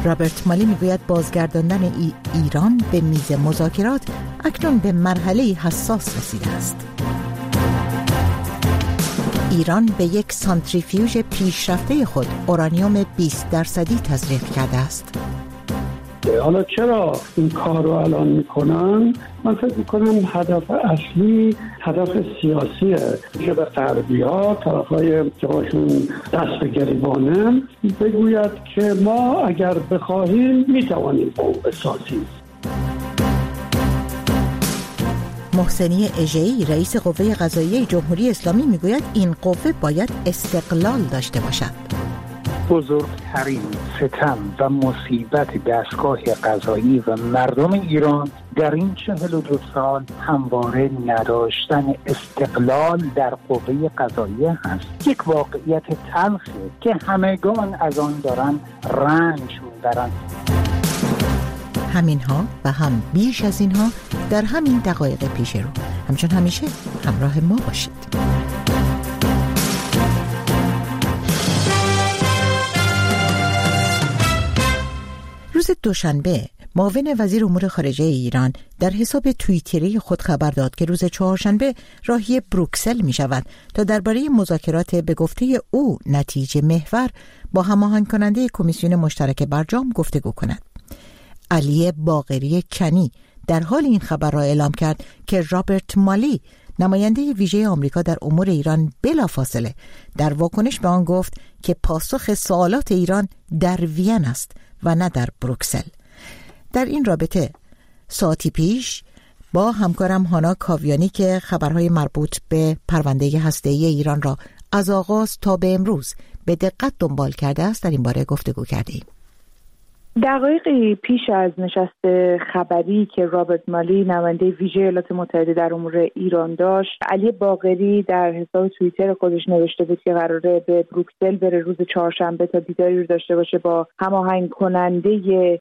رابرت مالی میگوید بازگرداندن ایران به میز مذاکرات اکنون به مرحله حساس رسیده است. ایران به یک سانتریفیوژ پیشرفته خود اورانیوم 20% تزریق کرده است. حالا چرا این کار رو الان میکنن؟ من فکر میکنم هدف اصلی هدف سیاسیه که به غربی‌ها، طرفای که باشون دست به گریبانه، بگوید که ما اگر بخواهیم میتوانیم قوم بسازیم. محسنی اژه‌ای رئیس قوه قضاییه جمهوری اسلامی میگوید این قوه باید استقلال داشته باشد. بزرگترین ستم و مصیبت دستگاه قضایی و مردم ایران در این 42 سال همواره نداشتن استقلال در قوه قضاییه هست. یک واقعیت تلخه که همگان از آن دارن رنج میبرن. همینها و هم بیش از اینها در همین دقایق پیش رو. همچون همیشه همراه ما باشید. روز دوشنبه معاون وزیر امور خارجه ایران در حساب توییتری خود خبر داد که روز چهارشنبه راهی بروکسل می شود تا درباره مذاکرات به گفته او نتیجه محور با هماهنگ کننده کمیسیون مشترک برجام گفتگو کند. علی باقری کنی در حال این خبر را اعلام کرد که رابرت مالی نماینده ویژه آمریکا در امور ایران بلافاصله در واکنش به آن گفت که پاسخ سوالات ایران در وین است و نه در بروکسل. در این رابطه ساعتی پیش با همکارم هانا کاویانی که خبرهای مربوط به پرونده هسته‌ای ایران را از آغاز تا به امروز به دقت دنبال کرده است در این باره گفتگو کردیم. دقایقی پیش از نشست خبری که رابرت مالی نماینده ویژه ایالات متحده در امور ایران داشت، علی باقری در حساب توییتر خودش نوشته بود که قراره به بروکسل بره روز چهارشنبه تا دیداری رو داشته باشه با هماهنگ کننده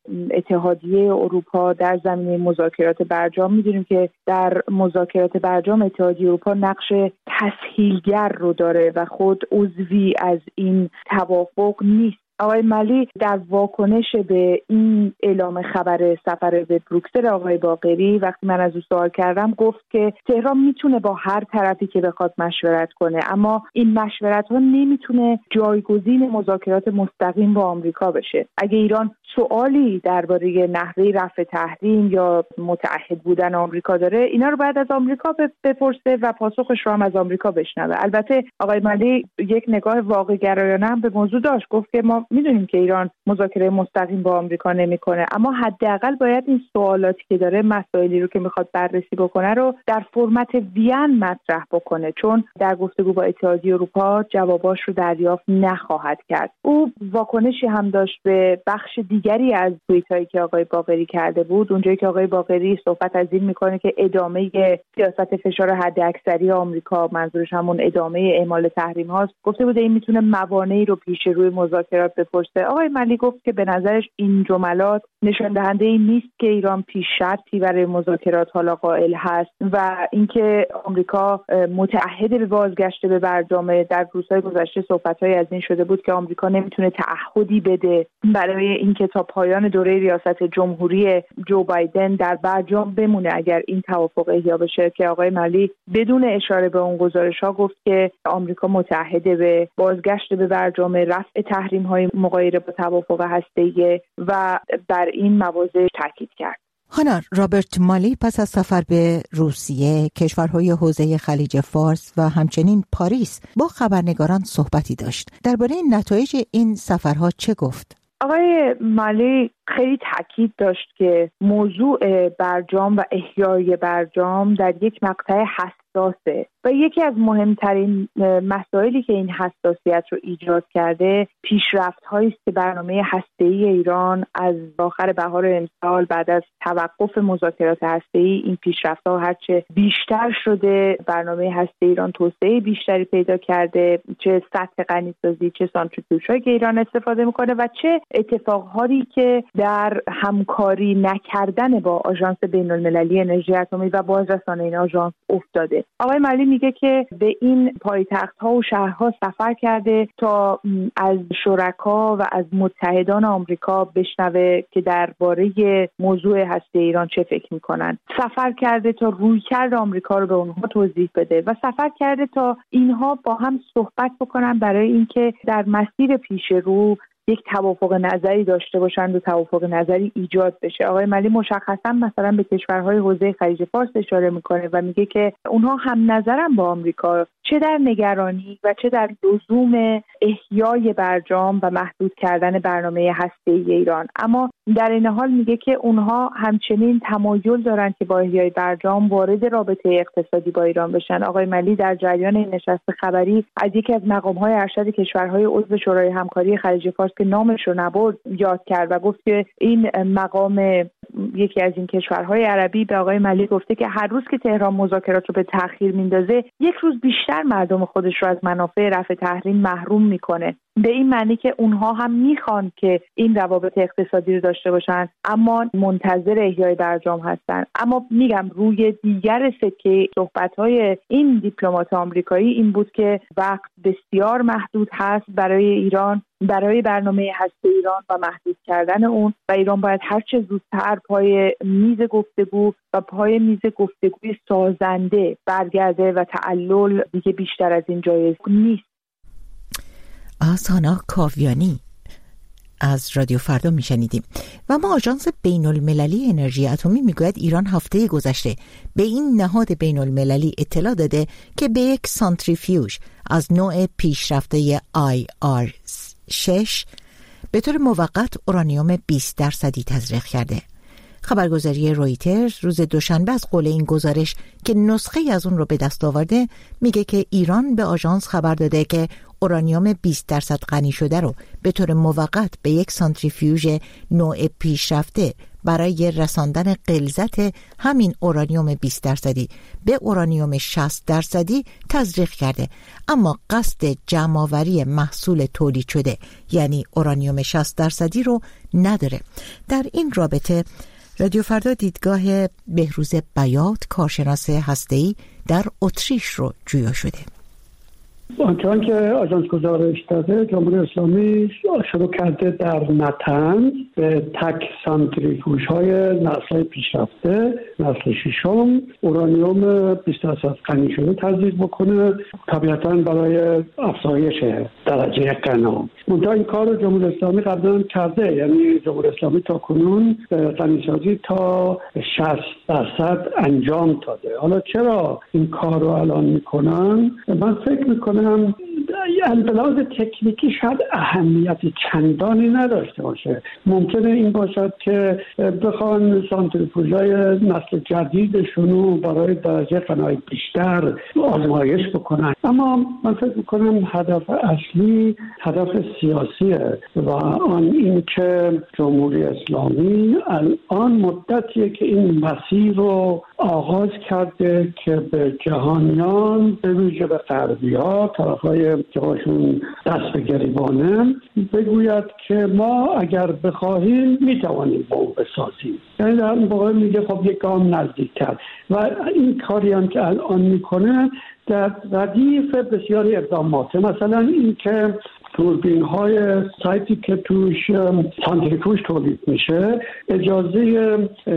اتحادیه اروپا در زمینه مذاکرات برجام. می‌دونیم که در مذاکرات برجام اتحادیه اروپا نقش تسهیلگر رو داره و خود عضوی از این توافق نیست. آقای مالی در واکنش به این اعلام خبر سفر به بروکسل آقای باقری، وقتی من از او سوال کردم، گفت که تهران میتونه با هر طرفی که بخواد مشورت کنه، اما این مشورت ها نمیتونه جایگزین مذاکرات مستقیم با آمریکا بشه. اگه ایران سوالی درباره نحوه رفع تحریم یا متعهد بودن آمریکا داره، اینا رو باید از آمریکا بپرسه و پاسخش رو هم از آمریکا بشنوه. البته آقای مالی یک نگاه واقع گرایانه هم به موضوع داشت، گفت که ما میدونیم که ایران مذاکره مستقیم با آمریکا نمیکنه، اما حداقل باید این سوالاتی که داره، مسائلی رو که میخواد بررسی بکنه رو در فرمت وین مطرح بکنه، چون در گفتگو با اتحادیه اروپا جواباش رو دریافت نخواهد کرد. او واکنشی هم داشت به بخش دیگری از توییتایی که آقای باقری کرده بود، اونجایی که آقای باقری صحبت از این میکنه که ادامه سیاست فشار حداکثری آمریکا، منظورش همون ادامه اعمال تحریم هاست، گفته بود این میتونه موانعی رو پیش روی مذاکرات بپرسه. آقای مالی گفت که به نظرش این جملات نشان دهنده این نیست که ایران پیش شرطی برای مذاکرات حالا قائل هست و اینکه آمریکا متعهد به بازگشت به برجام. در روزهای گذشته صحبت‌های از این شده بود که آمریکا نمیتونه تعهدی بده برای اینکه تا پایان دوره ریاست جمهوری جو بایدن در برجام بمونه اگر این توافق احیا بشه، که آقای مالی بدون اشاره به اون گزارش‌ها گفت که آمریکا متعهد به بازگشت به برجام، رفع تحریم‌های مغایر با توافق هسته‌ای و بر این مواضع تاکید کرد. هانا، رابرت مالی پس از سفر به روسیه، کشورهای حوزه خلیج فارس و همچنین پاریس با خبرنگاران صحبتی داشت. درباره نتایج این سفرها چه گفت؟ آقای مالی خیلی تاکید داشت که موضوع برجام و احیای برجام در یک مقطع حساسه و یکی از مهمترین مسائلی که این حساسیت رو ایجاد کرده پیشرفت‌هایی است که برنامه هسته‌ای ایران از آخر بهار امسال بعد از توقف مذاکرات هسته‌ای این پیشرفت‌ها هرچه بیشتر شده. برنامه هسته‌ای ایران توسعه بیشتری پیدا کرده، چه سطح غنی‌سازی، چه سانتریفیوژهایی که ایران استفاده می‌کنه و چه اتفاقهایی که در همکاری نکردن با آژانس بین‌المللی انرژی اتمی و بازرسان این آژانس افتاده. آقای مالی میگه که به این پایتخت‌ها و شهرها سفر کرده تا از شرکا و از متحدان آمریکا بشنوه که درباره موضوع هسته ایران چه فکر میکنن. سفر کرده تا رویکرد آمریکا رو به اونها توضیح بده و سفر کرده تا اینها با هم صحبت بکنن برای اینکه در مسیر پیش رو یک توافق نظری داشته باشند و توافق نظری ایجاد بشه. آقای مالی مشخصا مثلا به کشورهای حوزه خلیج فارس اشاره میکنه و میگه که اونها هم نظرن با آمریکا، چه در نگرانی و چه در لزوم احیای برجام و محدود کردن برنامه هسته‌ای ایران. اما در این حال میگه که اونها همچنین تمایل دارن که با احیای برجام وارد رابطه اقتصادی با ایران بشن. آقای مالی در جریان این نشست خبری از یکی از مقام‌های ارشد کشورهای عضو شورای همکاری خلیج فارس که نامش رو نبرد یاد کرد و گفت که این مقام یکی از این کشورهای عربی به آقای مالی گفته که هر روز که تهران مذاکرات رو به تأخیر میندازه یک روز بیشتر مردم خودش رو از منافع رفع تحریم محروم میکنه. به این معنی که اونها هم میخوان که این روابط اقتصادی رو داشته باشن اما منتظر احیای برجام هستن. اما میگم روی دیگر سکه صحبت‌های این دیپلمات آمریکایی این بود که وقت بسیار محدود هست برای ایران، برای برنامه هسته ایران و محدود کردن اون، و ایران باید هر چه زودتر پای میز گفتگو و پای میز گفتگوی سازنده برگرده و تعلل دیگه بیشتر از این جایز نیست. سانا کاویانی از رادیو فردا میشنیدیم. و ما آژانس بین‌المللی انرژی اتمی میگوید ایران هفته گذشته به این نهاد بین‌المللی اطلاع داده که به یک سانتریفیوژ از نوع پیشرفته IR6 به طور موقت اورانیوم 20% تزریق کرده. خبرگزاری رویترز روز دوشنبه از قول این گزارش که نسخه از اون رو به دست آورده میگه که ایران به آژانس خبر داده که اورانیوم 20% غنی شده رو به طور موقت به یک سانتریفیوژ نوع پیشرفته برای رساندن غلظت همین اورانیوم 20% به اورانیوم 60% تزریق کرده، اما قصد جمع‌آوری محصول تولید شده یعنی اورانیوم 60% رو نداره. در این رابطه رادیو فردا دیدگاه بهروز بیات کارشناس هسته‌ای در اتریش رو جویا شده. آنچنان که آژانس گزارش داده جمهوری اسلامی شروع کرده در نطنز به تک سانتریفیوژهای نسل پیشرفته نسل ششم اورانیوم 20% غنی شده تزریق بکنه، طبیعتاً برای افزایش درجه غنا. منتها این کار رو جمهوری اسلامی قبلا کرده، یعنی جمهوری اسلامی تا کنون غنیسازی تا 60% انجام داده. حالا چرا این کار رو الان میکنن؟ من فکر میکنم لحاظ تکنیکی شاید اهمیت چندانی نداشته باشه. ممکنه این باشد که بخوان سانتریفیوژهای نسل جدیدشون رو برای درجه غنایی بیشتر آزمایش بکنن، اما من فکر میکنم هدف اصلی هدف سیاسیه و آن این که جمهوری اسلامی الان مدتیه که این مسیر رو آغاز کرده که به جهانیان به ویژه به غربی‌ها طرفای جهاشون دست به گریبانه بگوید که ما اگر بخواهیم میتوانیم بمب بسازیم. یعنی در این واقع میگه خب یک گام نزدیکتر، و این کاری هم که الان میکنه در ردیف بسیاری اقدامات، مثلا این که دوربین های سایتی که توش سانتریفیوژ تولید میشه اجازه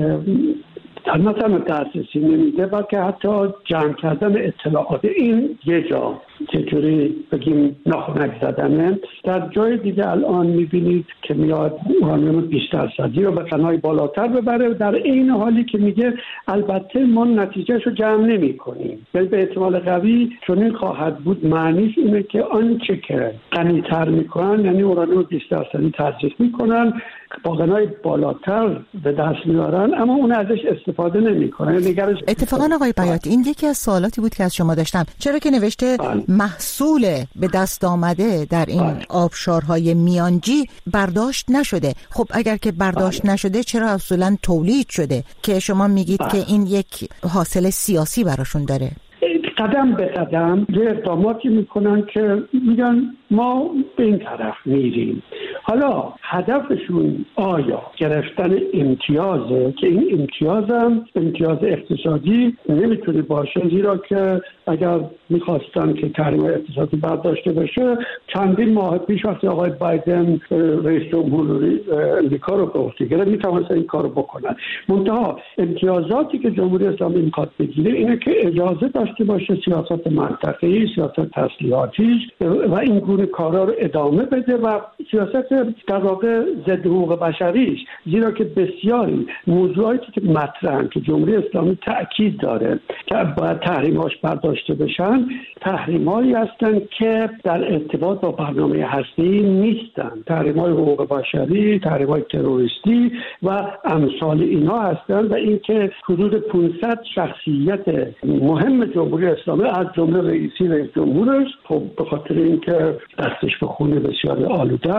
مثلا دسترسی نمیده، بلکه حتی جمع کردن اطلاعات این یه جا چجوری بگیم ناخنک زدنه. در جای دیگه الان میبینید که میاد اورانیوم 20% رو به غنای بالاتر ببره، در این حالی که میگه البته ما نتیجهشو جمع نمی کنیم. یعنی به احتمال قوی چون این خواهد بود معنیش اینه که آنچه که غنی‌تر میکنن یعنی اورانیوم 20% تزریق میکنن با غنای بالاتر به دست میارن، اما اون ازش استفاده نمیکنن. اتفاقا آقای بیات این یکی از سوالاتی بود که از شما داشتم، چرا که نوشته محصول به دست آمده در این آبشارهای میانجی برداشت نشده. خب اگر که برداشت نشده چرا اصولا تولید شده که شما میگید که این یک حاصل سیاسی براشون داره؟ قدم به قدم یه اقداماتی میکنن که میگن ما به این طرف میریم. حالا هدفشون آیا گرفتن امتیازه که این امتیاز اقتصادی نمیتونه باشه، زیرا که اگر میخواستن که تحریم اقتصادی برداشته بشه چندین ماه پیش وقتی آقای بایدن رئیس جمهور امریکا رو به عهده گرفت میتونستن این کارو بکنن. منتها امتیازاتی که جمهوری اسلامی میخواد بگیره اینه که اجازه داشته باشه سیاست منطقه‌ای، سیاست تسلیحاتی و این گونه کارا رو ادامه بده و سیاست در واقع ضد حقوق بشریش، زیرا که بسیاری موضوعاتی که مطرحن که جمهوری اسلامی تاکید داره که باید تحریماش برداشته بشن، تحریمایی هستن که در ارتباط با برنامه هسته‌ای نیستن، تحریم‌های حقوق بشری، تحریم‌های تروریستی و امثال اینا هستن و اینکه حدود 500 شخصیت مهم جمهوری اسلامی از جمله رئیس جمهورش خب به خاطر اینکه دستش به خون بسیار آلوده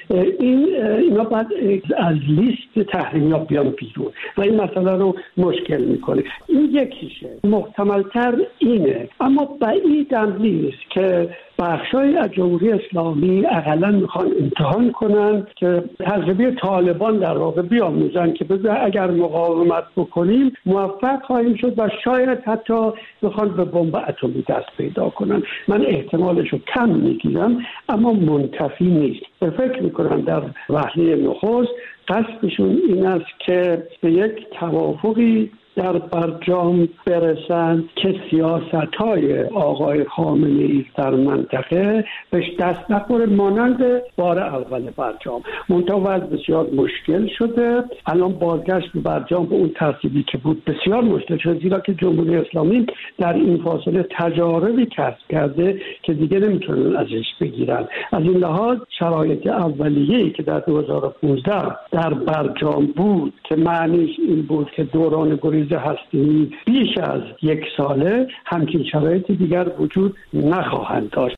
اینا بعد از لیست تحریم‌ها بیان بیرون و این مسئله رو مشکل میکنه. این یکیشه. محتمل‌تر اینه، اما بعیدم نیست که بخشای از جمهوری اسلامی اقلا میخوان امتحان کنن که تجربه طالبان در واقع بیاموزن که اگر مقاومت بکنیم موفق خواهیم شد و شاید حتی میخوان به بمب اتمی دست پیدا کنن. من احتمالش رو کم میگیرم اما منتفی نیست. فکر میکنم در وهله نخست قصدشون این است که به یک توافقی در برجام برسند که سیاست‌های آقای خامنه‌ای در منطقه بهش دست نخوره مانند بار اول برجام. منتها وضع بسیار مشکل شده. الان بازگشت به برجام به اون ترتیبی که بود بسیار مشکل شده، زیرا که جمهوری اسلامی در این فاصله تجاربی کسب کرده که دیگه نمیتونن ازش بگیرن. از این لحاظ شرایط اولیه‌ای که در 2015 در برجام بود که معنیش این بود که دوران گریز هستی بیش از 1 ساله، همچین شرایط دیگر وجود نخواهند داشت.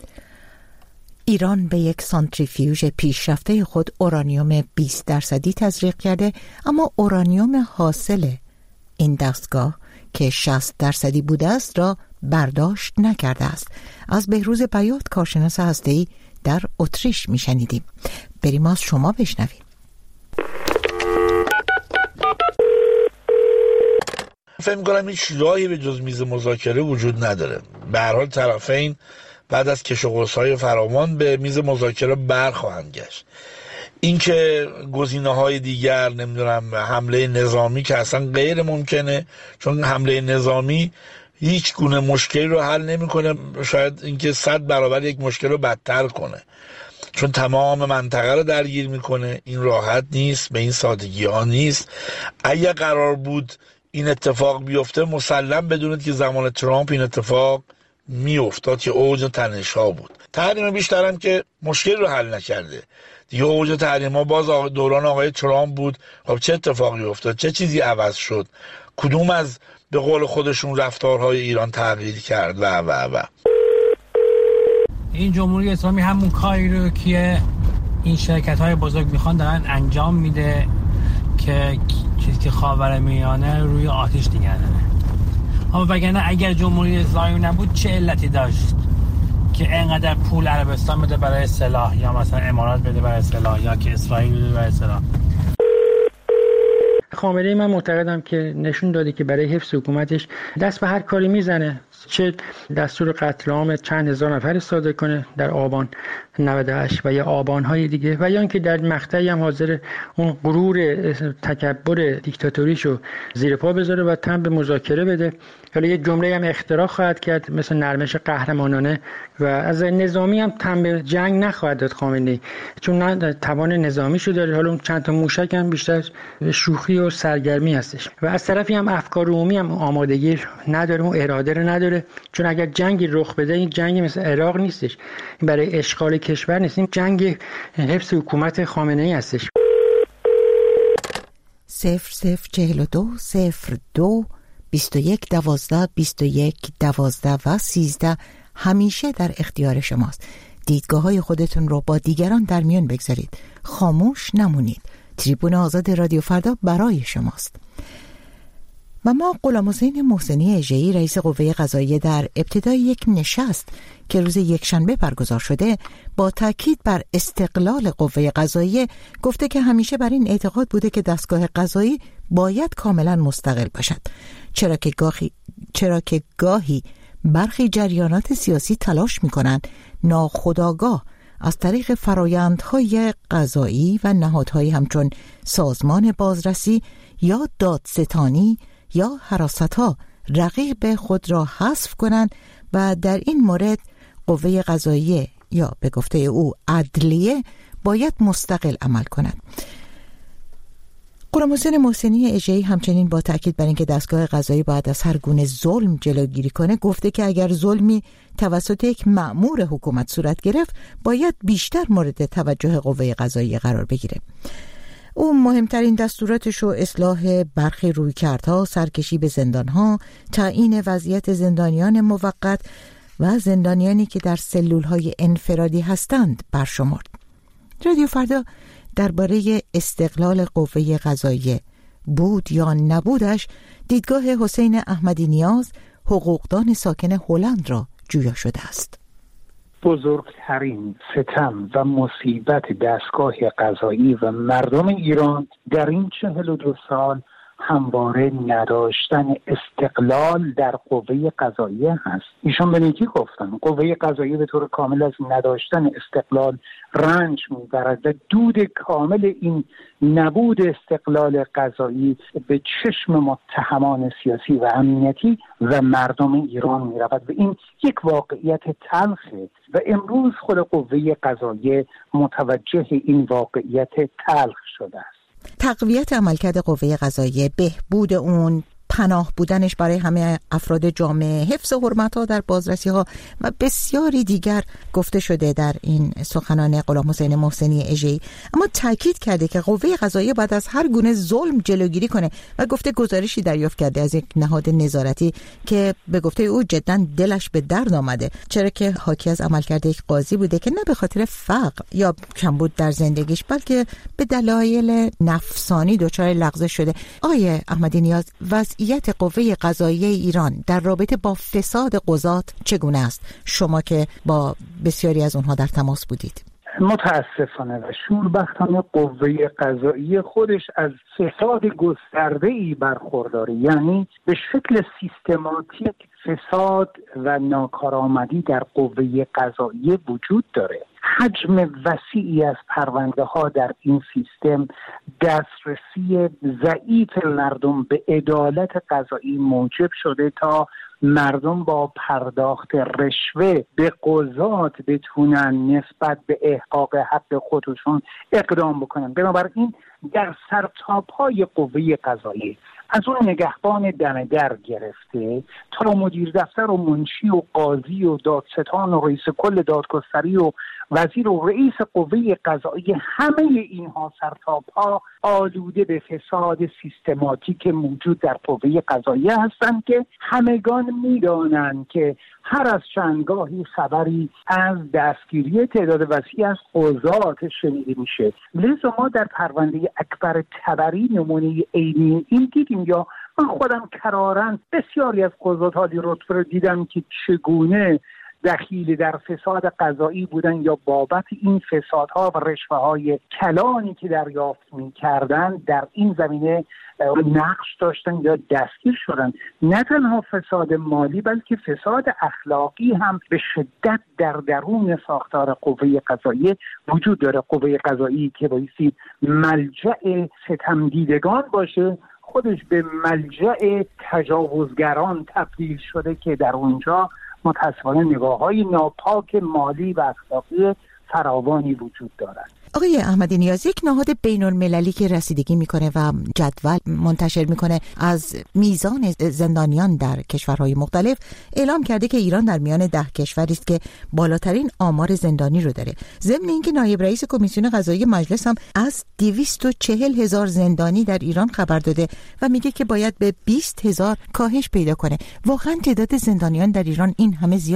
ایران به یک سانتریفیوژ پیشرفته خود اورانیوم 20% تزریق کرده، اما اورانیوم حاصل این دستگاه که 60% بوده است را برداشت نکرده است. از بهروز بیات، کارشناس هسته‌ای در اتریش میشنیدیم. بریم از شما بشنویم. فکر می‌کنم هیچ راهی به جز میز مذاکره وجود نداره. به هر حال طرفین بعد از کش و قوس‌های فراوان به میز مذاکره برخواهند گشت. اینکه گزینه‌های دیگر نمیدونم حمله نظامی که اصلا غیر ممکنه، چون حمله نظامی هیچ گونه مشکلی رو حل نمی‌کنه، شاید اینکه 100 برابر یک مشکل رو بدتر کنه، چون تمام منطقه رو درگیر میکنه. این راحت نیست، به این سادگی ها نیست. اگه قرار بود این اتفاق بیفته مسلم بدونید که زمان ترامپ این اتفاق میافتاد که اوج تنش‌ها بود. تحریم بیشترم که مشکل رو حل نکرده دیگه. اوج تحریم‌ها باز دوران آقای ترامپ بود. خب چه اتفاقی افتاد؟ چه چیزی عوض شد؟ کدوم از به قول خودشون رفتارهای ایران تغییر کرد و این جمهوری اسلامی همون کاری رو که این شرکت‌های بزرگ میخوان دارن انجام میده که چیزی که خاورمیانه روی آتش نگردنه. اما وگرنه اگر جمهوری اسلامی نبود چه علتی داشت که اینقدر پول عربستان بده برای سلاح، یا مثلا امارات بده برای سلاح، یا که اسرائیل بده برای سلاح؟ خامنه‌ای من معتقدم که نشون داده که برای حفظ حکومتش دست به هر کاری میزنه، چه دستور قتل عام چند هزار نفر صادر کنه در آبان 98 و یا آبان‌های دیگه، و یا اینکه در مقطعی هم حاضر اون غرور تکبر دیکتاتوریشو زیر پا بذاره و تن به مذاکره بده. حالا یه جمله هم اختراع خواهد کرد مثل نرمش قهرمانانه، و از نظامی هم تن به جنگ نخواهد داد خامنه‌ای، چون نه توان نظامیشو داره. حالا اون چند تا موشک هم بیشتر شوخی و سرگرمی هستش، و از طرفی هم افکار عمومی هم آمادگی نداره و اراده رو نداره، چون اگر جنگی رخ بده این جنگی مثل عراق نیستش، این برای اشغال کشور نیست، این جنگ حفظ حکومت خامنه‌ای هستش. 0042 02 21 12 21 12 و 13 همیشه در اختیار شماست. دیدگاه‌های خودتون رو با دیگران در میان بگذارید. خاموش نمونید. تریبون آزاد رادیو فردا برای شماست. و ما غلام حسین محسنی اژه‌ای رئیس قوه قضاییه در ابتدای یک نشست که روز یکشنبه برگزار شده با تاکید بر استقلال قوه قضاییه گفته که همیشه بر این اعتقاد بوده که دستگاه قضایی باید کاملا مستقل باشد، چرا که گاهی برخی جریانات سیاسی تلاش می‌کنند ناخودآگاه از طریق فرایندهای قضایی و نهادهایی همچون سازمان بازرسی یا دادستانی یا حراست‌ها رقیب خود را حذف کنند و در این مورد قوه قضاییه یا به گفته او عدلیه باید مستقل عمل کند. غلام حسین محسنی اژه‌ای همچنین با تاکید بر اینکه دستگاه قضایی باید از هر گونه ظلم جلوگیری کنه گفته که اگر ظلمی توسط یک مأمور حکومت صورت گرفت باید بیشتر مورد توجه قوه قضاییه قرار بگیره. او مهمترین دستوراتش رو اصلاح برخی رویکردها، سرکشی به زندانها، تعیین وضعیت زندانیان موقت و زندانیانی که در سلولهای انفرادی هستند برشمرد. رادیو فردا درباره استقلال قوه قضاییه بود یا نبودش دیدگاه حسین احمدی نیاز، حقوقدان ساکن هلند را جویا شده است. بزرگترین ستم و مصیبت دستگاه قضایی و مردم ایران در این 42 سال همواره نداشتن استقلال در قوه قضاییه هست. ایشان به نیکی گفتن قوه قضاییه به طور کامل از نداشتن استقلال رنج میبرد و دود کامل این نبود استقلال قضایی به چشم متهمان سیاسی و امنیتی و مردم ایران میرود و این یک واقعیت تلخه و امروز خود قوه قضاییه متوجه این واقعیت تلخ شده است. تقویت عملکرد قوه قضاییه، بهبود اون، پناه بودنش برای همه افراد جامعه، حفظ حرمت‌ها در بازرسی‌ها و بسیاری دیگر گفته شده در این سخنان غلام حسین محسنی اژه‌ای. اما تاکید کرده که قوه قضاییه باید از هر گونه ظلم جلوگیری کنه و گفته گزارشی دریافت کرده از یک نهاد نظارتی که به گفته او جداً دلش به درد آمده، چرا که حاکی از عملکرد یک قاضی بوده که نه به خاطر فقر یا کمبود در زندگیش بلکه به دلایل نفسانی دچار لغزش شده. آقای احمدی نیاز، وضعیت قوه قضاییه ایران در رابطه با فساد قضات چگونه است؟ شما که با بسیاری از اونها در تماس بودید. متاسفانه و شوربختانه قوه قضاییه خودش از فساد گسترده‌ای برخورداره، یعنی به شکل سیستماتیک فساد و ناکارآمدی در قوه قضاییه وجود داره. حجم وسیعی از پرونده ها در این سیستم، دسترسی ضعیف مردم به عدالت قضایی موجب شده تا مردم با پرداخت رشوه به قضات بتونن نسبت به احقاق حق خودشون اقدام بکنن. بنابراین در سرتاپای قوه قضایی از اون نگهبان دم در گرفته تا مدیر دفتر و منشی و قاضی و دادستان و رئیس کل دادگستری و وزیر و رئیس قوه قضایی، همه اینها سرتاپا آلوده به فساد سیستماتیک موجود در قوه قضایی هستند که همگان میدانند که هر از چندگاهی خبری از دستگیری تعداد وسیعی از قضات شنیده میشه. لذا ما در پرونده اکبر طبری نمونه عینی این دیدیم، یا من خودم کرارن بسیاری از قضات عالی رتبه رو دیدم که چگونه دخیل در فساد قضایی بودن یا بابت این فسادها و رشوه‌های کلانی که دریافت می‌کردند در این زمینه نقش داشتن یا دستگیر شدن. نه تنها فساد مالی بلکه فساد اخلاقی هم به شدت در درون ساختار قوه قضاییه وجود داره. قوه قضایی که بایستی ملجأ ستمدیدگان باشه خودش به ملجأ تجاوزگران تبدیل شده که در اونجا متاسفانه نگاه‌های ناپاک مالی و اخلاقی فراوانی وجود دارد. آقای احمدی نیاز، یک نهاد بین‌المللی که رسیدگی میکنه و جدول منتشر میکنه از میزان زندانیان در کشورهای مختلف اعلام کرده که ایران در میان 10 کشوری است که بالاترین آمار زندانی رو داره. ضمن اینکه نایب رئیس کمیسیون قضایی مجلس هم از 240,000 زندانی در ایران خبر داده و میگه که باید به 20,000 کاهش پیدا کنه. واقعا تعداد زندانیان در ایران این همه زیاده؟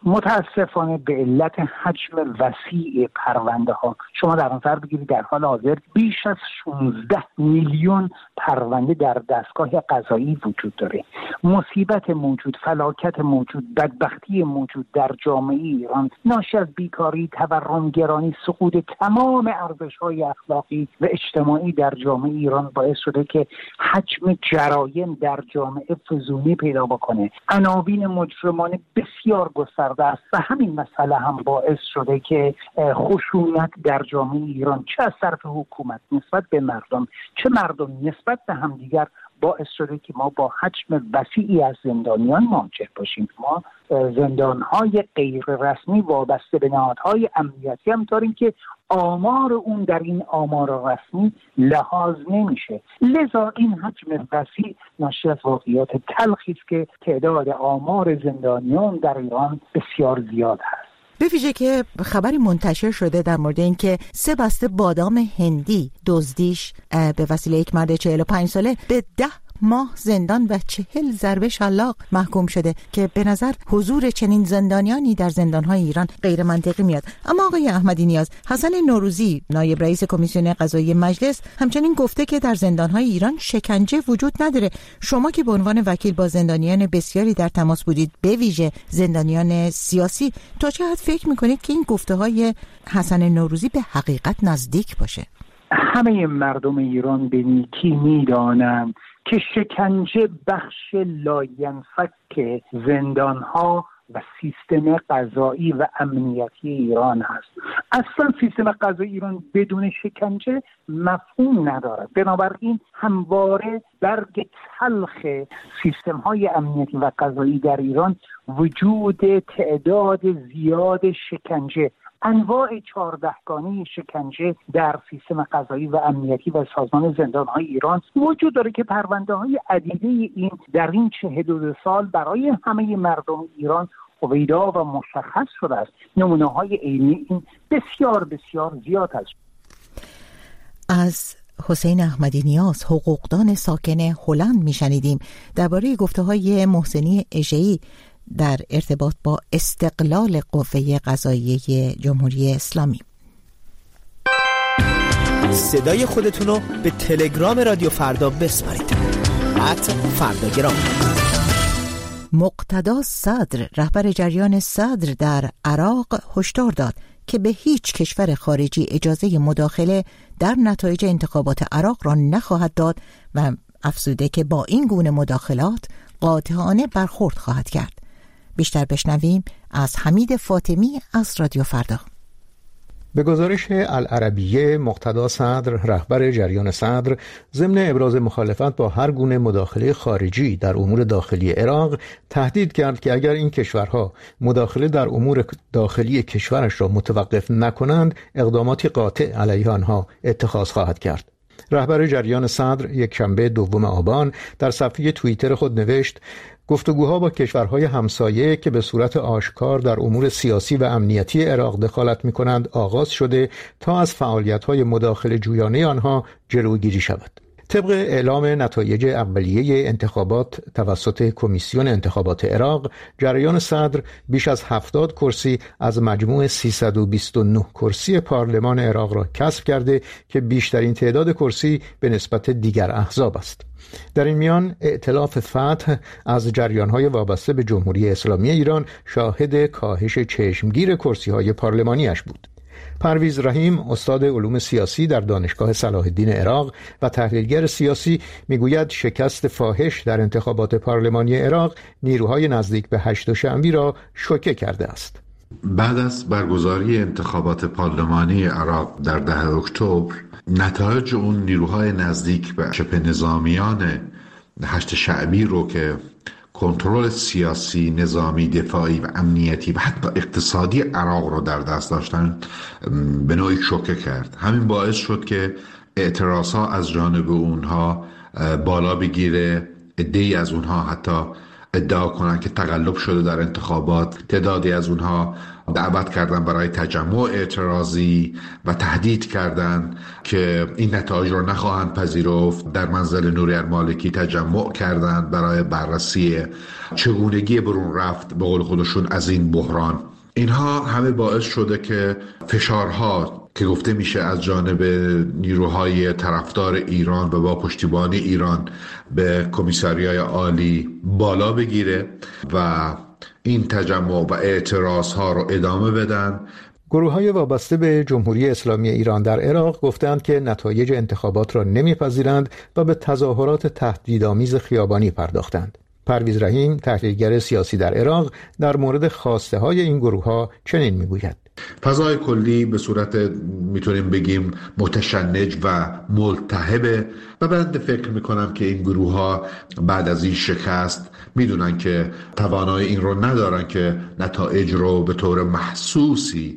متاسفانه به علت حجم وسیع پرونده ها، شما در نظر بگیرید در حال حاضر بیش از 16 میلیون پرونده در دستگاه قضایی وجود داره. مصیبت موجود، فلاکت موجود، بدبختی موجود در جامعه ایران ناشی از بیکاری، تورمگرانی، سقوط تمام ارزش‌های اخلاقی و اجتماعی در جامعه ایران باعث شده که حجم جرایم در جامعه فزونی پیدا بکنه. عناوین مجرمانه بسیار گسترده است و همین مسئله هم باعث شده که خشونت در جامعه ایران چه از طرف حکومت نسبت به مردم، چه مردم نسبت به همدیگر باعث شده که ما با حجم وسیعی از زندانیان مواجه باشیم. ما زندان‌های غیر رسمی وابسته به نهادهای امنیتی هم داریم که آمار اون در این آمار رسمی لحاظ نمیشه. لذا این حجم وسیع ناشی از واقعیات تلخی است که تعداد آمار زندانیان در ایران بسیار زیاد هست. به ویژه که خبری منتشر شده در مورد اینکه 3 بسته بادام هندی دزدیش به وسیله یک مرد 45 ساله به 10 ماه زندان و 40 ضربه شلاق محکوم شده که به نظر حضور چنین زندانیانی در زندان‌های ایران غیر منطقی میاد. اما آقای احمدی نیاز، حسن نوروزی نایب رئیس کمیسیون قضایی مجلس همچنین گفته که در زندان‌های ایران شکنجه وجود نداره. شما که به عنوان وکیل با زندانیان بسیاری در تماس بودید، به ویژه زندانیان سیاسی، تا چه حد فکر می‌کنید که این گفته‌های حسن نوروزی به حقیقت نزدیک باشه؟ همه مردم ایران به نیکی می‌دانند که شکنجه بخش لاینفک زندان‌ها و سیستم قضایی و امنیتی ایران هست. اصلا سیستم قضایی ایران بدون شکنجه مفهوم ندارد. بنابراین همواره برگ تلخ سیستم‌های امنیتی و قضایی در ایران وجود تعداد زیاد شکنجه، انواع 14گانه شکنجه در سیستم قضایی و امنیتی و سازمان زندان‌های ایران وجود داره که پرونده‌های عدیده این در این 42 سال برای همه مردم ایران هویدا و مشخص شده است. نمونه‌های عینی این بسیار بسیار زیاد است. از حسین احمدی نیاز، حقوقدان ساکن هلند میشنیدیم درباره گفته‌های محسنی اژه‌ای در ارتباط با استقلال قوه قضاییه جمهوری اسلامی. صدای خودتون رو به تلگرام رادیو فردا بسپارید. @فرداگرام. مقتدا صدر، رهبر جریان صدر در عراق، هشدار داد که به هیچ کشور خارجی اجازه مداخله در نتایج انتخابات عراق را نخواهد داد و افزوده که با این گونه مداخلات قاطعانه برخورد خواهد کرد. بیشتر بشنویم از حمید فاطمی از رادیو فردا. به گزارش العربیه، مقتدا صدر، رهبر جریان صدر، ضمن ابراز مخالفت با هر گونه مداخله خارجی در امور داخلی عراق، تهدید کرد که اگر این کشورها مداخله در امور داخلی کشورش را متوقف نکنند، اقداماتی قاطع علیه آنها اتخاذ خواهد کرد. رهبر جریان صدر یک شنبه 2 آبان در صفحه توییتر خود نوشت: گفتگوها با کشورهای همسایه که به صورت آشکار در امور سیاسی و امنیتی عراق دخالت می‌کنند آغاز شده تا از فعالیت‌های مداخله جویانه آنها جلوگیری شود. طبق اعلام نتایج اولیه انتخابات توسط کمیسیون انتخابات عراق، جریان صدر بیش از 70 کرسی از مجموع 329 کرسی پارلمان عراق را کسب کرده که بیشترین تعداد کرسی به نسبت دیگر احزاب است. در این میان ائتلاف فتح از جریان‌های وابسته به جمهوری اسلامی ایران شاهد کاهش چشمگیر کرسی‌های پارلمانیش بود. پرویز رحیم، استاد علوم سیاسی در دانشگاه صلاح الدین عراق و تحلیلگر سیاسی، میگوید شکست فاحش در انتخابات پارلمانی عراق نیروهای نزدیک به 8 شنبه را شوکه کرده است. بعد از برگزاری انتخابات پارلمانی عراق در 10 اکتبر، نتایج اون نیروهای نزدیک به شبه نظامیان 8 شعبی رو که کنترل سیاسی، نظامی، دفاعی و امنیتی و حتی اقتصادی عراق رو در دست داشتن به نوعی شوکه کرد. همین باعث شد که اعتراضها از جانب اونها بالا بگیره. عده‌ای از اونها حتی ادعا کنند که تقلب شده در انتخابات. تعدادی از اونها دعوت کردن برای تجمع اعتراضی و تهدید کردند که این نتایج رو نخواهند پذیرفت. در منزل نوری المالکی تجمع کردند برای بررسی چگونگی برون رفت به قول خودشون از این بحران. اینها همه باعث شده که فشارها که گفته میشه از جانب نیروهای طرفدار ایران و با پشتیبانی ایران به کمیساریای عالی بالا بگیره و این تجمع و اعتراضها رو ادامه بدن. گروه‌های وابسته به جمهوری اسلامی ایران در عراق گفتند که نتایج انتخابات را نمیپذیرند و به تظاهرات تهدیدآمیز خیابانی پرداختند. پرویز رحیم، تحلیلگر سیاسی در عراق، در مورد خواسته‌های این گروه‌ها چنین میگوید: فضای کلی به صورت میتونیم بگیم متشنج و ملتهبه و بنده فکر میکنم که این گروه ها بعد از این شکست میدونن که توانایی این رو ندارن که نتایج رو به طور محسوسی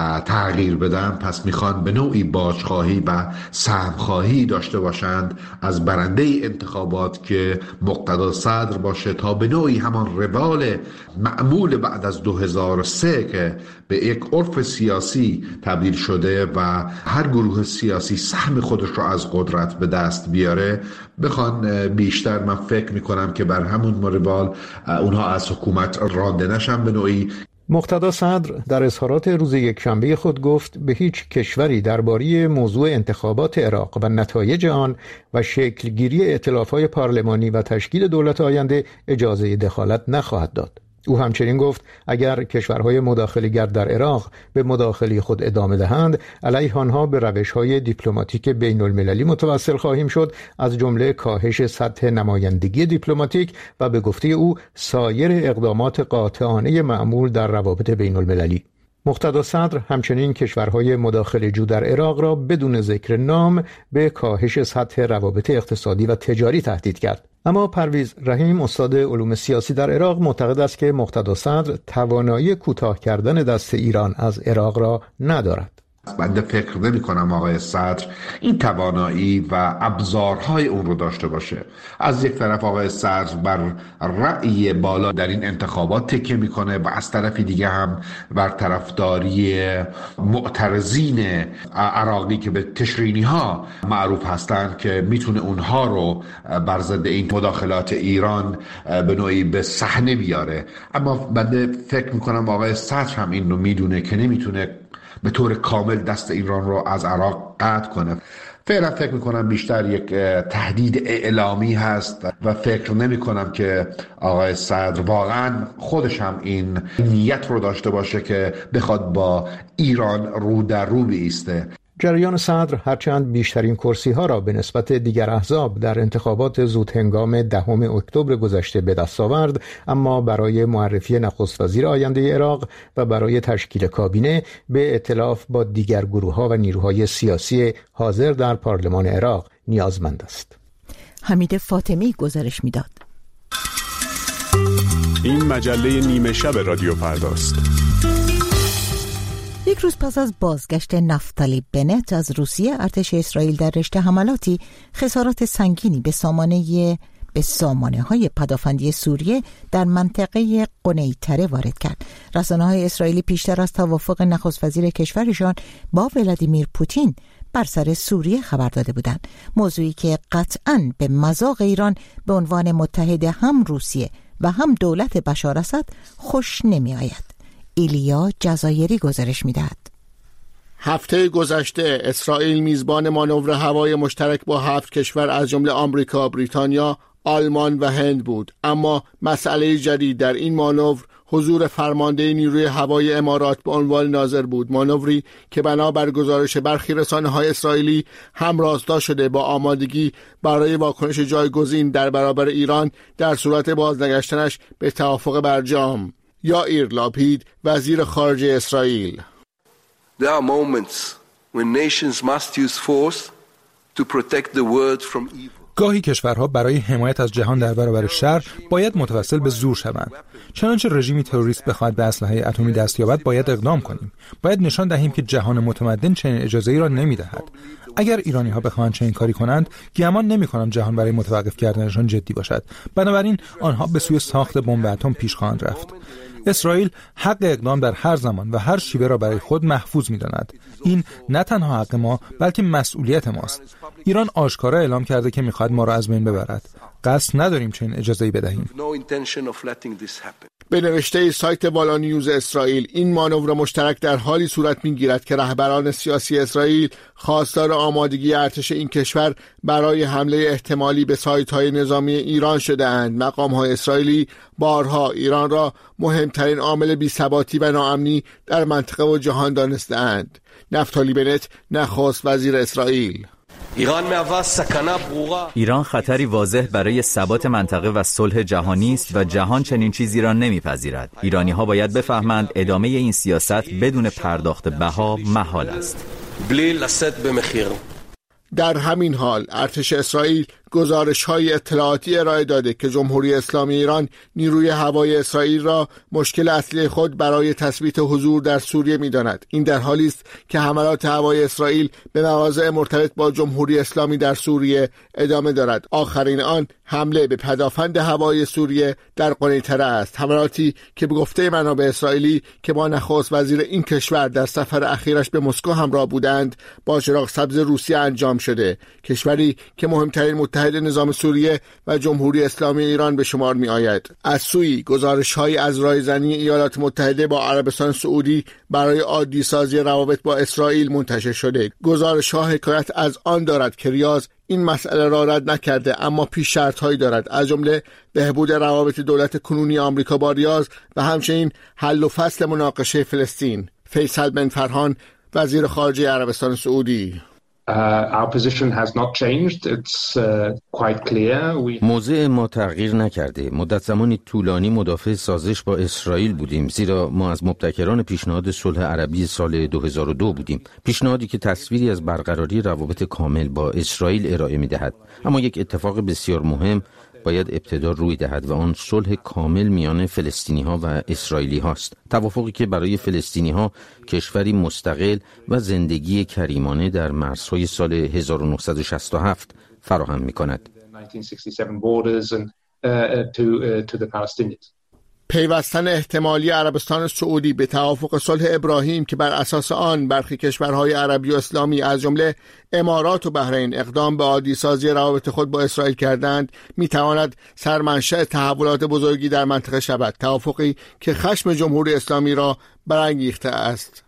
تغییر بدن، پس میخوان به نوعی باجخواهی و سهمخواهی داشته باشند از برنده انتخابات که مقتدا صدر باشه تا به نوعی همان روال معمول بعد از 2003 که به یک عرف سیاسی تبدیل شده و هر گروه سیاسی سهم خودش رو از قدرت به دست بیاره بخوان بیشتر. من فکر میکنم که بر همون روال اونها از حکومت رانده نشن به نوعی. مقتدا صدر در اظهارات روز یکشنبه خود گفت به هیچ کشوری درباره موضوع انتخابات عراق و نتایج آن و شکلگیری ائتلاف‌های پارلمانی و تشکیل دولت آینده اجازه دخالت نخواهد داد. او همچنین گفت اگر کشورهای مداخله‌گر در عراق به مداخله خود ادامه دهند علیه آنها به روش‌های دیپلماتیک بین‌المللی متوسل خواهیم شد، از جمله کاهش سطح نمایندگی دیپلماتیک و به گفته او سایر اقدامات قاطعانه معمول در روابط بین‌المللی. مقتدا صدر همچنین کشورهای مداخله‌جو در عراق را بدون ذکر نام به کاهش سطح روابط اقتصادی و تجاری تهدید کرد. اما پرویز رحیم، استاد علوم سیاسی در عراق، معتقد است که مقتدا صدر توانایی کوتاه کردن دست ایران از عراق را ندارد. بنده فکر نمی کنم آقای صدر این توانایی و ابزارهای اون رو داشته باشه. از یک طرف آقای صدر بر رأی بالا در این انتخابات تکیه میکنه و از طرفی دیگه هم بر طرفداری معترضین عراقی که به تشرینی ها معروف هستند که میتونه اونها رو بر ضد این مداخلات ایران به نوعی به صحنه بیاره. اما بنده فکر میکنم آقای صدر هم این رو میدونه که نمیتونه به طور کامل دست ایران رو از عراق قطع کنه. فعلا فکر میکنم بیشتر یک تهدید اعلامی هست و فکر نمی کنم که آقای صدر واقعا خودش هم این نیت رو داشته باشه که بخواد با ایران رو در رو بیسته. جریان صدر هرچند بیشترین کرسی‌ها را به نسبت دیگر احزاب در انتخابات زودهنگام 10 اکتبر گذشته به دست آورد، اما برای معرفی نخست وزیر آینده عراق و برای تشکیل کابینه به ائتلاف با دیگر گروه‌ها و نیروهای سیاسی حاضر در پارلمان عراق نیازمند است. حمید فاطمی گزارش می‌داد. این مجله نیمه شب رادیو فرداست. یک روز پس از بازگشت نفتالی بنت از روسیه، ارتش اسرائیل در رشته حملاتی خسارات سنگینی به سامانه‌های پدافندی سوریه در منطقه قنیطره وارد کرد. رسانه‌های اسرائیلی پیشتر از توافق نخست وزیر کشورشان با ولادیمیر پوتین بر سر سوریه خبر داده بودند، موضوعی که قطعاً به مذاق ایران به عنوان متحد هم روسیه و هم دولت بشار اسد خوش نمی آید. ایلیا جزایری گزارش می‌دهد. هفته گذشته اسرائیل میزبان مانور هوایی مشترک با 7 کشور از جمله آمریکا، بریتانیا، آلمان و هند بود. اما مسئله جدید در این مانور حضور فرمانده نیروی هوایی امارات به عنوان ناظر بود، مانوری که بنابر گزارش برخی رسانه‌های اسرائیلی همراستا شده با آمادگی برای واکنش جایگزین در برابر ایران در صورت بازنگشتنش به توافق برجام. یائیر لاپید، وزیر خارجه اسرائیل: There are moments when nations must use force to protect the world from evil. گاهی کشورها برای حمایت از جهان در برابر شر باید متوسل به زور شوند. چنانچه رژیمی تروریست بخواهد به اسلحه اتمی دست یابد باید اقدام کنیم. باید نشان دهیم که جهان متمدن چنین اجازه‌ای را نمی‌دهد. اگر ایرانی‌ها بخواهند چنین کاری کنند، گمان نمی‌کنم جهان برای متوقف کردنشان جدی باشد. بنابراین آنها به سوی ساخت بمب اتم پیش خواهند رفت. اسرائیل حق اقدام در هر زمان و هر شیوه را برای خود محفوظ می‌داند. این نه تنها حق ما، بلکه مسئولیت ماست. ایران آشکارا اعلام کرده که می‌خواهد ما را از بین ببرد. قصد نداریم چنین اجازه‌ای بدهیم. به نوشته سایت والا نیوز اسرائیل، این مانور مشترک در حالی صورت می‌گیرد که رهبران سیاسی اسرائیل خواستار آمادگی ارتش این کشور برای حمله احتمالی به سایت‌های نظامی ایران شده‌اند. مقام‌های اسرائیلی بارها ایران را مهمترین عامل بی‌ثباتی و ناامنی در منطقه و جهان دانسته‌اند. نفتالی بنت، نخست وزیر اسرائیل: ایران خطری واضح برای ثبات منطقه و صلح جهانی است و جهان چنین چیزی را نمیپذیرد. ایرانی‌ها باید بفهمند ادامه این سیاست بدون پرداخت بها محال است. در همین حال ارتش اسرائیل گزارش‌های اطلاعاتی ارائه داده که جمهوری اسلامی ایران نیروی هوایی اسرائیل را مشکل اصلی خود برای تثبیت حضور در سوریه می‌داند. این در حالی است که حملات هوایی اسرائیل به مواضع مرتبط با جمهوری اسلامی در سوریه ادامه دارد. آخرین آن حمله به پدافند هوایی سوریه در قنیطره است. حملاتی که به گفته منابع اسرائیلی که با نخست وزیر این کشور در سفر اخیرش به مسکو همراه بودند با چراغ سبز روسیه انجام شده. کشوری که مهمترین متحد نظام سوریه و جمهوری اسلامی ایران به شمار می آید. از سوی گزارش‌های از رایزنی ایالات متحده با عربستان سعودی برای عادی سازی روابط با اسرائیل منتشر شده. گزارش‌ها حکایت از آن دارد که ریاض این مسئله را رد نکرده، اما پیش شرط‌هایی دارد، از جمله بهبود روابط دولت کنونی آمریکا با ریاض و همچنین حل و فصل مناقشه فلسطین. فیصل بن فرهان، وزیر خارجه عربستان سعودی: موضع ما تغییر نکرده. مدت زمانی طولانی مدافع سازش با اسرائیل بودیم، زیرا ما از مبتکران پیشنهاد صلح عربی سال 2002 بودیم، پیشنهادی که تصویری از برقراری روابط کامل با اسرائیل ارائه می‌دهد. اما یک اتفاق بسیار مهم باید ابتدا روی دهد و آن صلح کامل میان فلسطینی‌ها و اسرائیلی هاست. توافقی که برای فلسطینی‌ها کشوری مستقل و زندگی کریمانه در مرزهای سال 1967 فراهم می‌کند. پیوستن احتمالی عربستان سعودی به توافق صلح ابراهیم که بر اساس آن برخی کشورهای عربی و اسلامی از جمله امارات و بحرین اقدام به عادی سازی روابط خود با اسرائیل کردند، میتواند سرمنشأ تحولات بزرگی در منطقه شود. توافقی که خشم جمهوری اسلامی را برانگیخته است.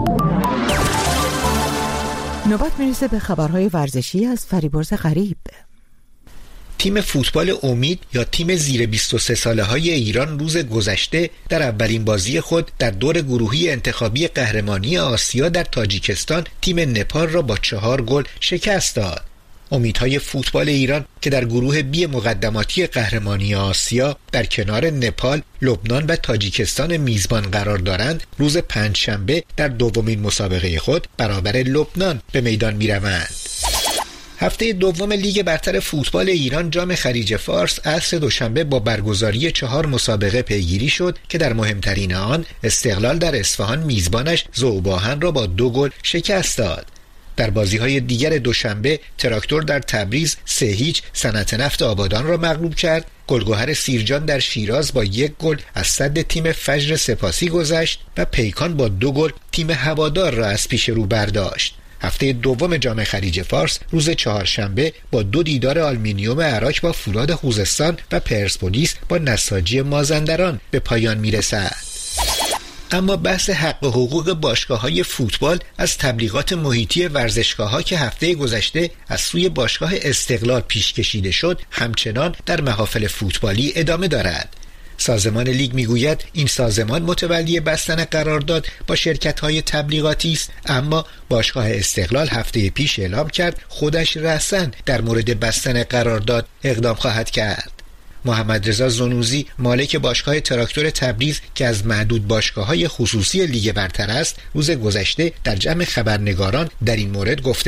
نوبت میرسه به خبرهای ورزشی از فریبرز غریب. تیم فوتبال امید یا تیم زیر 23 ساله های ایران روز گذشته در اولین بازی خود در دور گروهی انتخابی قهرمانی آسیا در تاجیکستان تیم نپال را با 4 گل شکست داد. امیدهای فوتبال ایران که در گروه بی مقدماتی قهرمانی آسیا در کنار نپال، لبنان و تاجیکستان میزبان قرار دارند، روز پنجشنبه در دومین مسابقه خود برابر لبنان به میدان می‌روند. هفته دوم لیگ برتر فوتبال ایران جام خلیج فارس عصر دوشنبه با برگزاری 4 مسابقه پیگیری شد که در مهمترین آن استقلال در اصفهان میزبانش ذوباهن را با 2 گل شکست داد. در بازی‌های دیگر دوشنبه تراکتور در تبریز 3-0 صنعت نفت آبادان را مغلوب کرد. گلگهر سیرجان در شیراز با 1 گل از صد تیم فجر سپاسی گذشت و پیکان با 2 گل تیم هوادار را از پیش رو برداشت. هفته دوم جام خلیج فارس روز چهارشنبه با 2 دیدار آلومینیوم عراق با فولاد خوزستان و پرسپولیس با نساجی مازندران به پایان میرسد. اما بحث حق و حقوق باشگاه‌های فوتبال از تبلیغات محیطی ورزشگاه‌ها که هفته گذشته از سوی باشگاه استقلال پیش کشیده شد همچنان در محافل فوتبالی ادامه دارد. سازمان لیگ میگوید این سازمان متولی بستن قرارداد با شرکت‌های تبلیغاتی است، اما باشگاه استقلال هفته پیش اعلام کرد خودش رسما در مورد بستن قرارداد اقدام خواهد کرد. محمد رضا زنوزی مالک باشگاه تراکتور تبریز که از معدود باشگاه‌های خصوصی لیگ برتر است، روز گذشته در جمع خبرنگاران در این مورد گفته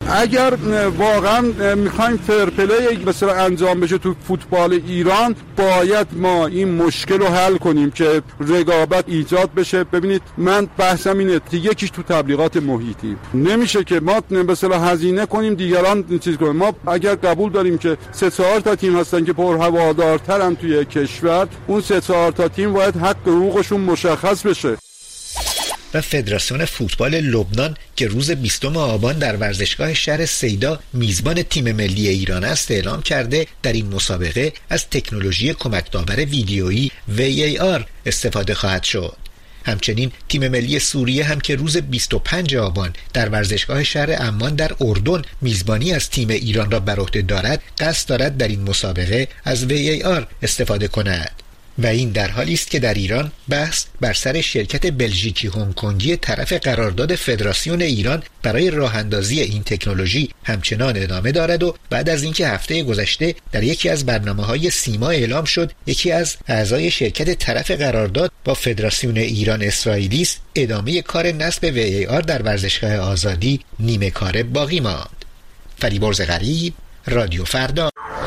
اگر واقعا میخوایم فرپلی مثلا انجام بشه تو فوتبال ایران، باید ما این مشکل رو حل کنیم که رقابت ایجاد بشه. ببینید من بحثم اینه، یکیش تو تبلیغات محیطی نمیشه که ما مثلا هزینه کنیم دیگران چیز کنیم. ما اگر قبول داریم که 3-4 تا تیم هستن که پرهوادارترن توی کشور، اون 3-4 تا تیم باید حق حقوقشون مشخص بشه. و فدراسیون فوتبال لبنان که روز 20 آبان در ورزشگاه شهر سیدا میزبان تیم ملی ایران است، اعلام کرده در این مسابقه از تکنولوژی کمک‌داور ویدیویی VAR استفاده خواهد شد. همچنین تیم ملی سوریه هم که روز 25 آبان در ورزشگاه شهر عمان در اردن میزبانی از تیم ایران را بر عهده دارد، قصد دارد در این مسابقه از VAR استفاده کند. و این در حالی است که در ایران بحث بر سر شرکت بلژیکی هنگ کنگی طرف قرارداد فدراسیون ایران برای راه اندازی این تکنولوژی همچنان ادامه دارد و بعد از اینکه هفته گذشته در یکی از برنامه‌های سیما اعلام شد یکی از اعضای شرکت طرف قرارداد با فدراسیون ایران اسرائیلی است، ادامه کار نصب VAR در ورزشگاه آزادی نیمه کاره باقی ماند. فریبرز غریب، رادیو فردا.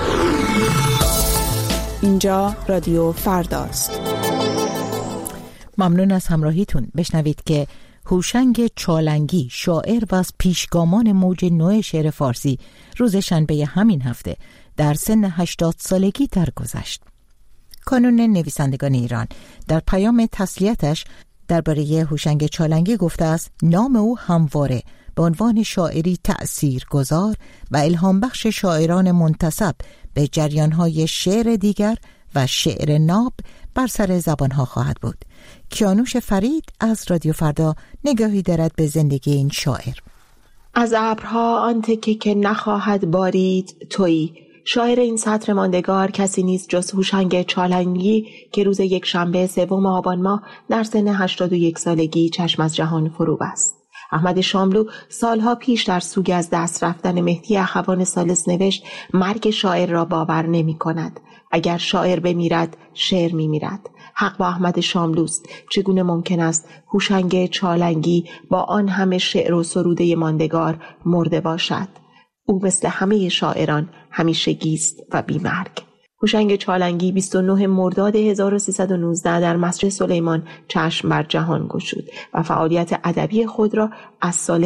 اینجا رادیو فرداست. ممنون از همراهیتون. بشنوید که هوشنگ چالنگی، شاعر و از پیشگامان موج نو شعر فارسی، روز شنبه همین هفته در سن 80 سالگی درگذشت. کانون نویسندگان ایران در پیام تسلیتش درباره هوشنگ چالنگی گفته است نام او همواره به عنوان شاعری تأثیرگذار و الهام بخش شاعران منتسب به جریان‌های شعر دیگر و شعر ناب بر سر زبانها خواهد بود. کیانوش فرید از رادیو فردا نگاهی دارد به زندگی این شاعر. از ابرها آن تکه که نخواهد بارید تویی. شاعر این سطر ماندگار کسی نیست جز هوشنگ چالنگی که روز یک شنبه 3 آبان ماه در سن 81 سالگی چشم از جهان فرو بست. احمد شاملو سالها پیش در سوگ از دست رفتن مهدی اخوان ثالث نوشت مرگ شاعر را باور نمی کند. اگر شاعر بمیرد شعر می میرد. حق با احمد شاملوست. چگونه ممکن است هوشنگ چالنگی با آن همه شعر و سروده ماندگار مرده باشد؟ او مثل همه شاعران همیشگیست و بی‌مرگ. هوشنگ چالنگی 29 مرداد 1319 در مسجد سلیمان چشم بر جهان گشود و فعالیت ادبی خود را از سال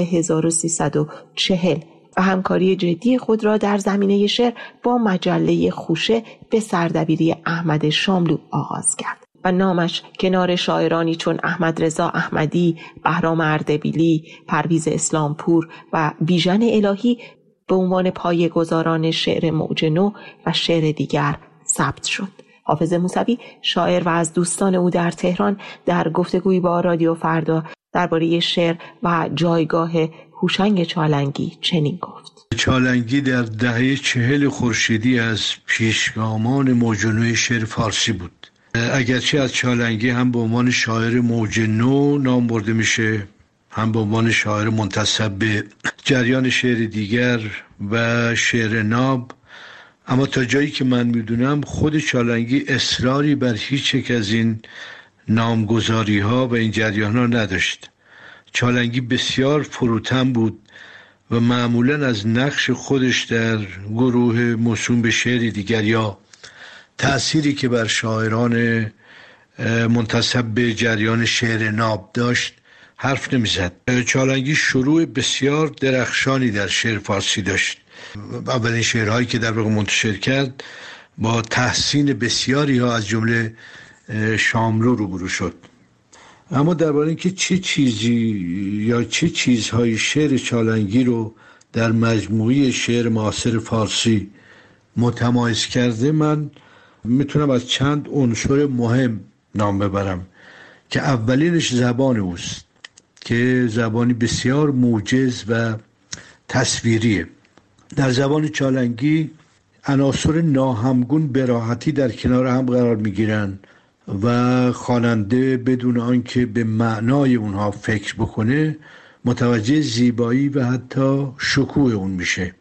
1340 و همکاری جدی خود را در زمینه شعر با مجله خوشه به سردبیری احمد شاملو آغاز کرد و نامش کنار شاعرانی چون احمد رضا احمدی، بهرام اردبیلی، پرویز اسلامپور و بیژن الهی به عنوان پایه‌گذاران شعر موج نو و شعر دیگر ثبت شد. حافظ موسوی شاعر و از دوستان او در تهران در گفتگویی با رادیو فردا درباره شعر و جایگاه هوشنگ چالنگی چنین گفت: چالنگی در دهه 40 خورشیدی از پیشگامان موج نو شعر فارسی بود. اگرچه از چالنگی هم به عنوان شاعر موج نو نام برده میشه، هم به عنوان شاعر منتسب به جریان شعر دیگر و شعر ناب، اما تا جایی که من میدونم خود چالنگی اصراری بر هیچ یک از این نامگذاری ها و این جریان ها نداشت. چالنگی بسیار فروتن بود و معمولا از نقش خودش در گروه موسوم به شعر دیگر یا تأثیری که بر شاعران منتسب به جریان شعر ناب داشت حرف نمیزد. چالنگی شروع بسیار درخشانی در شعر فارسی داشت. اولین شعرهایی که در واقع منتشر کرد با تحسین بسیاری ها از جمله شاملو روبرو شد. اما درباره اینکه چه چیزی یا چه چیزهای شعر چالنگی رو در مجموعه شعر معاصر فارسی متمایز کرده، من میتونم از چند عنصر مهم نام ببرم که اولینش زبان اوست که زبانی بسیار موجز و تصویریه. در زبان چالنگی عناصر ناهمگون به راحتی در کنار هم قرار میگیرن و خواننده بدون آنکه به معنای اونها فکر بکنه متوجه زیبایی و حتی شکوه اون میشه.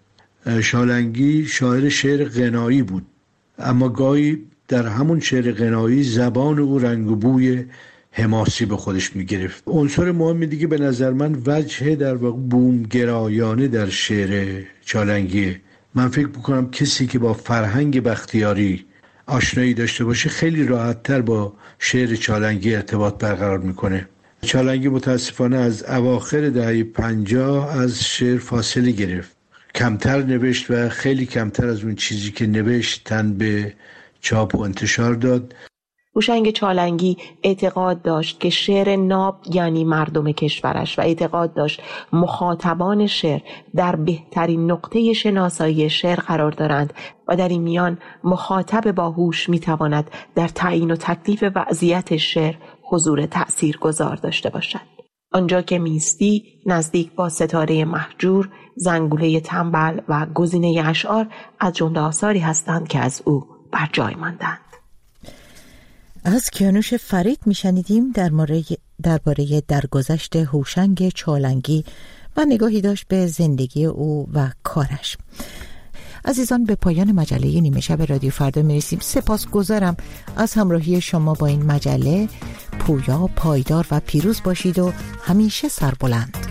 چالنگی شاعر شعر غنایی بود، اما گاهی در همون شعر غنایی زبان او رنگ و بوی حماسی به خودش میگرفت. عنصر مهمی دیگه به نظر من وجه در واقع بومگرایانه در شعر چالنگیه. من فکر میکنم کسی که با فرهنگ بختیاری آشنایی داشته باشه خیلی راحت‌تر با شعر چالنگی ارتباط برقرار میکنه. چالنگی متاسفانه از اواخر دهه 50 از شعر فاصله گرفت، کمتر نوشت و خیلی کمتر از اون چیزی که نوشت تن به چاپ و انتشار داد. هوشنگ چالنگی اعتقاد داشت که شعر ناب یعنی مردم کشورش و اعتقاد داشت مخاطبان شعر در بهترین نقطه شناسایی شعر قرار دارند و در این میان مخاطب باهوش میتواند در تعیین و تکلیف وضعیت شعر حضور تأثیرگذار داشته باشد. آنجا که میستی نزدیک با ستاره مهجور، زنگوله تنبل و گزینه اشعار از جمله آثاری هستند که از او بر جای ماندند. از کیانوش فرید میشنیدیم درباره درگذشت هوشنگ چالنگی و نگاهی داشت به زندگی او و کارش. عزیزان، به پایان مجله نیمه شب رادیو فردا میرسیم. سپاسگزارم از همراهی شما با این مجله. پویا، پایدار و پیروز باشید و همیشه سربلند.